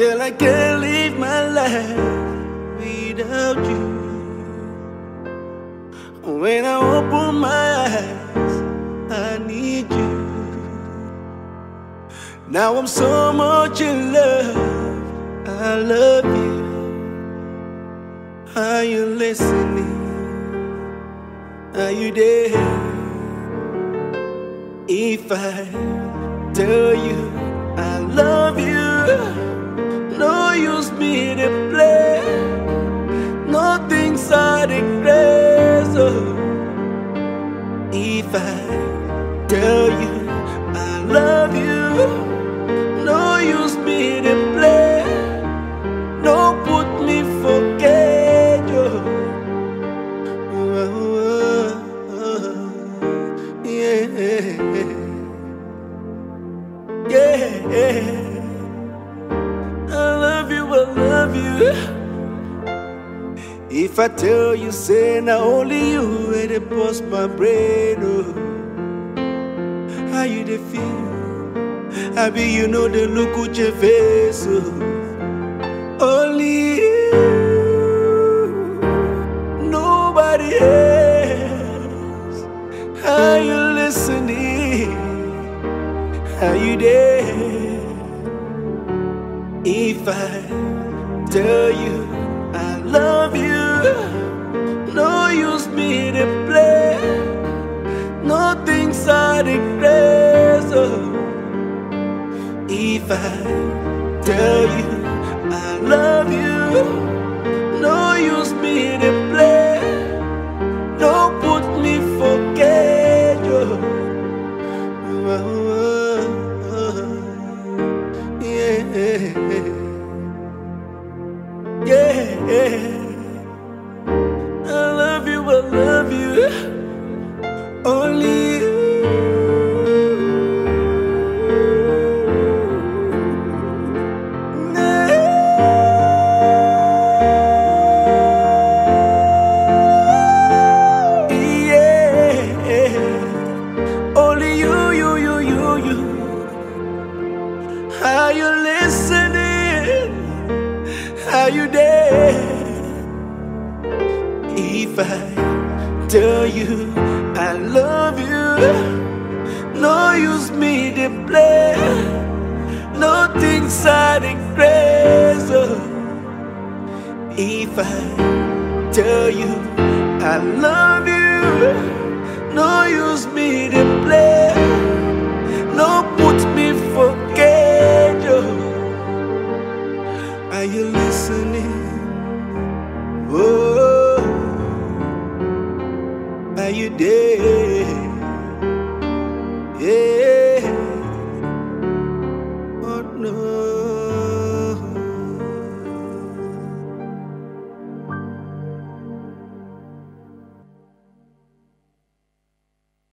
Girl, I can't live my life without you. When I open my eyes, I need you. Now I'm so much in love, I love you. Are you listening? Are you there? If I tell you I love you, no use me to play. Nothing's out of grace. Oh. If I tell you I love you, no use me to play. No put me forget you. Yeah. Yeah. I love you. If I tell you, say now only you where they bust my brain. Oh. How you dey feel? I be you know the look at your face. Oh. Only you, nobody else. Are you listening? Are you there? If I tell you I love you, no use me to play. Nothing's out of grace. Oh. If I tell you I love you, no use me to play. No put me forget you. Yeah. Yeah. I love you. Only you. Only you. Are you listening? Are you there? If I tell you I love you, no use me to play. Nothing's out of grace. Oh. If I tell you I love you, no use me to play. No put me forget you. Are you listening? Oh, are you there? Yeah. Oh no.